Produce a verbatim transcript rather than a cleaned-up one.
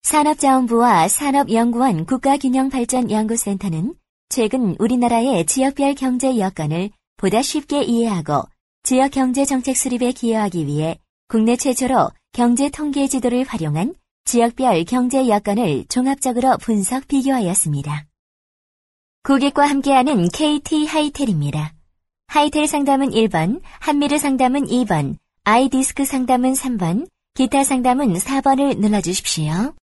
산업자원부와 산업연구원 국가균형발전연구센터는 최근 우리나라의 지역별 경제 여건을 보다 쉽게 이해하고 지역 경제 정책 수립에 기여하기 위해 국내 최초로 경제 통계 지도를 활용한 지역별 경제 여건을 종합적으로 분석 비교하였습니다. 고객과 함께하는 케이티 하이텔입니다. 하이텔 상담은 일 번, 한미르 상담은 이 번, 아이디스크 상담은 삼 번, 기타 상담은 사 번을 눌러주십시오.